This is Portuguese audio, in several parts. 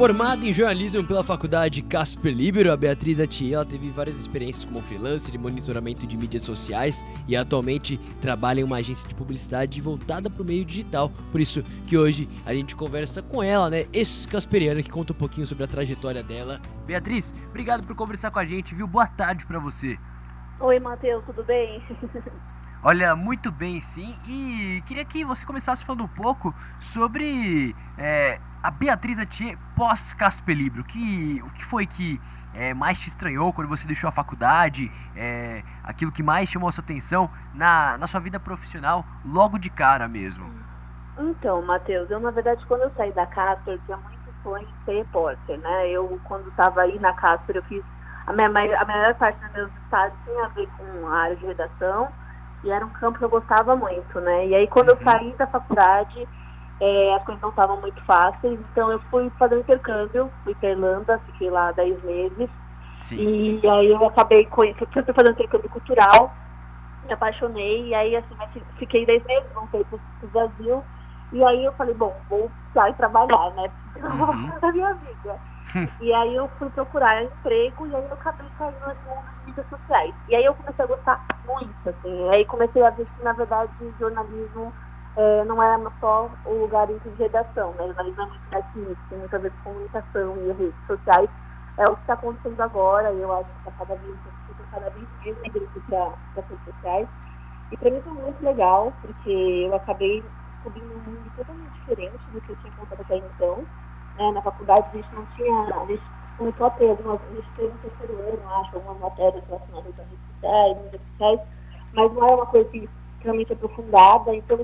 Formada em jornalismo pela faculdade Casper Libero, a Beatriz Atier, ela teve várias experiências como freelancer e monitoramento de mídias sociais e atualmente trabalha em uma agência de publicidade voltada para o meio digital. Por isso que hoje a gente conversa com ela, né, ex-casperiana, que conta um pouquinho sobre a trajetória dela. Beatriz, obrigado por conversar com a gente, viu? Boa tarde para você. Oi, Matheus, tudo bem? Olha, muito bem, sim. E queria que você começasse falando um pouco sobre a Beatriz Atier pós-Casper Libero. O que foi que mais te estranhou quando você deixou a faculdade? Aquilo que mais chamou a sua atenção na sua vida profissional logo de cara mesmo? Então, Matheus, eu na verdade quando eu saí da Casper, eu tinha muito sonho de ser repórter, né? Eu quando estava aí na Casper, eu fiz a maior parte dos meus estágios tinha a ver com a área de redação. E era um campo que eu gostava muito, né? E aí, quando eu saí da faculdade, as coisas não estavam muito fáceis. Então, eu fui fazer um intercâmbio. Fui para Irlanda, fiquei lá 10 meses. Sim. E aí, eu acabei fui fazer um intercâmbio cultural. Me apaixonei. E aí, assim, fiquei 10 meses, voltei para o Brasil. E aí, eu falei, bom, vou sair trabalhar, né? Porque eu não vou fazer a minha vida. E aí eu fui procurar emprego e aí eu acabei caindo nesse mundo de mídias sociais. E aí eu comecei a gostar muito, assim. Aí comecei a ver que, na verdade, jornalismo não era só o lugar de redação, né? Jornalismo é muito mais que isso, tem muito a ver com comunicação e redes sociais. É o que está acontecendo agora, e eu acho que está cada vez mais migrando para as redes sociais. E para mim foi muito legal, porque eu acabei descobrindo um mundo totalmente diferente do que eu tinha contado até então. Na faculdade a gente não tinha, a gente começou a ter a gente teve no terceiro ano, acho, algumas matérias relacionadas a redes sociais, mídias sociais, mas não era uma coisa extremamente aprofundada, então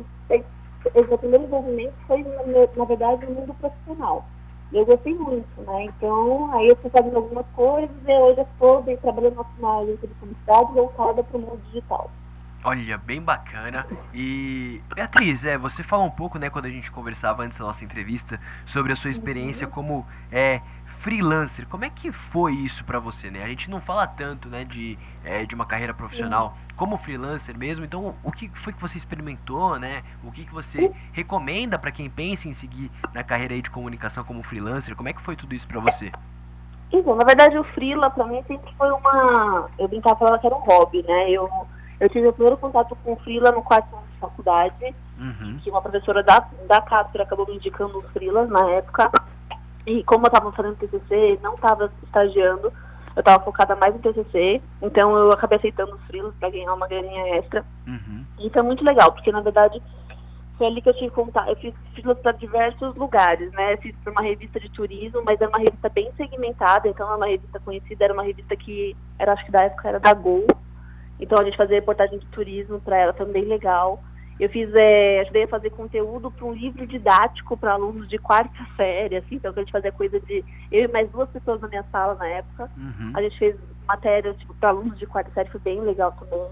o primeiro envolvimento foi, na verdade, no mundo profissional. E eu gostei muito, né? Então, aí eu fui fazendo algumas coisas e hoje eu estou trabalhando na agência de publicidade voltada para o mundo digital. Olha, bem bacana. E, Beatriz, você falou um pouco, né, quando a gente conversava antes da nossa entrevista, sobre a sua experiência como freelancer. Como é que foi isso pra você, né? A gente não fala tanto, né, de uma carreira profissional como freelancer mesmo. Então, o que foi que você experimentou, né? O que você recomenda pra quem pensa em seguir na carreira aí de comunicação como freelancer? Como é que foi tudo isso pra você? Então, na verdade, o freela pra mim sempre foi eu brincava falando que era um hobby, né? Eu tive o primeiro contato com o freela no quarto ano de faculdade, que uma professora da Casper acabou me indicando os freelas na época. E como eu estava fazendo TCC, não estava estagiando, eu estava focada mais em TCC, então eu acabei aceitando os freelas para ganhar uma graninha extra. E isso é muito legal, porque na verdade foi ali que eu tive contato. Eu fiz freelas para diversos lugares, né? Eu fiz para uma revista de turismo, mas era uma revista bem segmentada, então era uma revista conhecida, era uma revista que era, acho que da época era da Gol. Então a gente fazia reportagem de turismo para ela, também legal. Eu ajudei a fazer conteúdo para um livro didático para alunos de quarta série, assim, então a gente fazia coisa de... Eu e mais 2 pessoas na minha sala na época. A gente fez matéria para alunos de quarta série, foi bem legal também.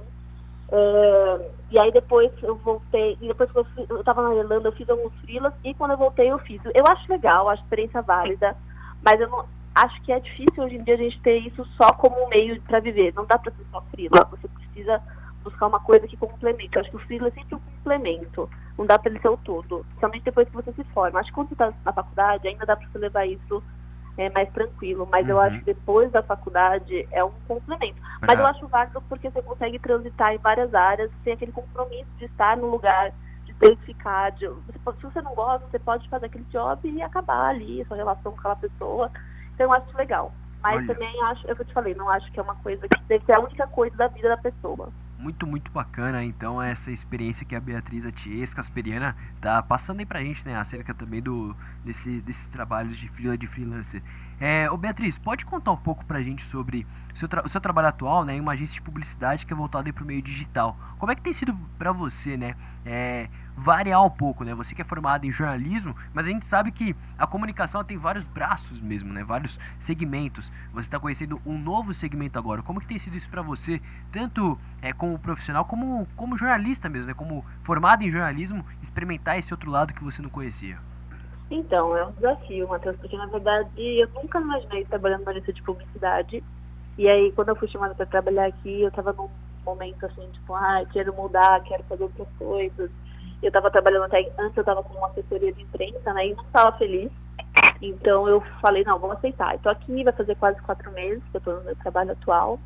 E aí depois eu voltei, e depois que eu estava na Irlanda, eu fiz alguns freelas, e quando eu voltei eu fiz. Eu acho legal, acho a experiência válida, mas eu não... Acho que é difícil hoje em dia a gente ter isso só como um meio para viver. Não dá para ser só freela. Você precisa buscar uma coisa que complemente. Eu acho que o freela é sempre um complemento. Não dá para ele ser o todo. Principalmente depois que você se forma. Acho que quando você está na faculdade, ainda dá para você levar isso mais tranquilo. Mas eu acho que depois da faculdade é um complemento. Mas eu acho válido porque você consegue transitar em várias áreas sem aquele compromisso de estar no lugar, de ter que ficar. Se você não gosta, você pode fazer aquele job e acabar ali, sua relação com aquela pessoa. Então eu acho legal, mas também acho, é o que eu te falei, não acho que é uma coisa que deve ser a única coisa da vida da pessoa. Muito, muito bacana, então, essa experiência que a Beatriz Atier, ex-casperiana, tá passando aí pra gente, né, acerca também desses trabalhos de freelancer. Beatriz, pode contar um pouco pra gente sobre o seu trabalho atual, né, em uma agência de publicidade que é voltada aí pro meio digital. Como é que tem sido pra você, né, variar um pouco, né? Você que é formado em jornalismo, mas a gente sabe que a comunicação tem vários braços mesmo, né? Vários segmentos. Você está conhecendo um novo segmento agora. Como que tem sido isso para você, tanto como profissional, como jornalista mesmo, né? Como formado em jornalismo, experimentar esse outro lado que você não conhecia? Então, é um desafio, Matheus, porque na verdade eu nunca imaginei trabalhando na agência de publicidade. E aí, quando eu fui chamada para trabalhar aqui, eu estava num momento assim, tipo, quero mudar, quero fazer outras coisas. Eu estava trabalhando antes eu estava com uma assessoria de imprensa, né, e não estava feliz. Então eu falei, não, vou aceitar. Eu tô aqui, vai fazer quase 4 meses que eu tô no meu trabalho atual.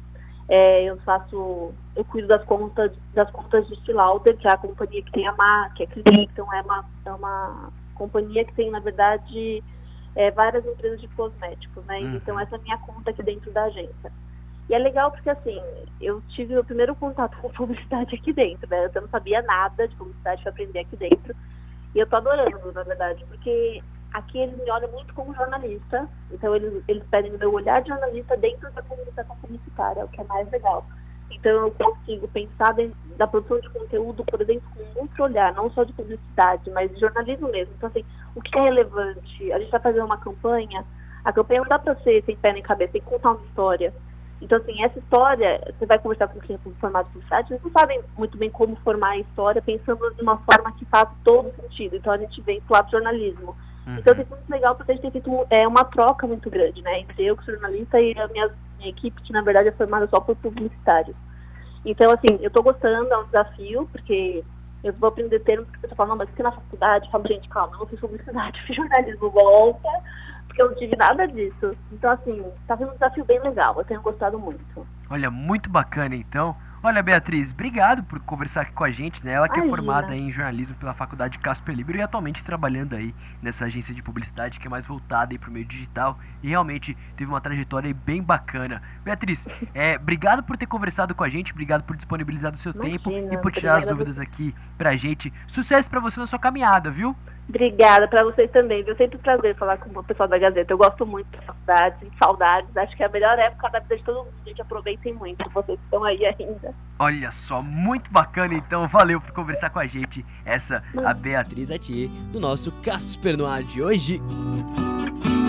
Eu cuido das contas de Estée Lauder, que é a companhia que tem a marca, que é Clinique, então é uma companhia que tem, na verdade, várias empresas de cosméticos, né? Então essa é a minha conta aqui dentro da agência. E é legal porque, assim, eu tive o primeiro contato com publicidade aqui dentro, né? Eu não sabia nada de publicidade para aprender aqui dentro. E eu tô adorando, na verdade, porque aqui eles me olham muito como jornalista, então eles pedem o meu olhar de jornalista dentro da comunicação publicitária, o que é mais legal. Então eu consigo pensar da produção de conteúdo, por exemplo, com outro olhar, não só de publicidade, mas de jornalismo mesmo. Então, assim, o que é relevante? A gente vai fazer uma campanha, a campanha não dá para ser sem pé nem cabeça, tem que contar uma história. Então, assim, essa história, você vai conversar com quem é formado em publicidade, eles não sabem muito bem como formar a história, pensando de uma forma que faz todo sentido. Então, a gente vem pro lado do jornalismo. Então, é muito legal porque a gente tem feito uma troca muito grande, né? Entre eu, que sou jornalista, e a minha equipe, que na verdade é formada só por publicitários. Então, assim, eu tô gostando, é um desafio, porque eu vou aprender termos que a pessoa fala, não, mas que na faculdade? Eu falo, gente, calma, eu não fiz publicidade, eu fiz jornalismo, volta, porque eu não tive nada disso. Então, assim, tá sendo um desafio bem legal, eu tenho gostado muito. Olha, muito bacana, então. Olha, Beatriz, obrigado por conversar aqui com a gente, né? Ela que é formada em jornalismo pela Faculdade Casper Libero e atualmente trabalhando aí nessa agência de publicidade que é mais voltada aí pro meio digital e realmente teve uma trajetória bem bacana. Beatriz, obrigado por ter conversado com a gente, obrigado por disponibilizar do seu tempo e por tirar as dúvidas aqui pra gente. Sucesso pra você na sua caminhada, viu? Obrigada pra vocês também, viu? Sempre um prazer falar com o pessoal da Gazeta. Eu gosto muito da faculdade, saudades. Acho que é a melhor época da vida de todo mundo. Gente, aproveitem muito, vocês que estão aí ainda. Olha só, muito bacana então. Valeu por conversar com a gente. Essa, a Beatriz Atier, do nosso Casper no Ar de hoje.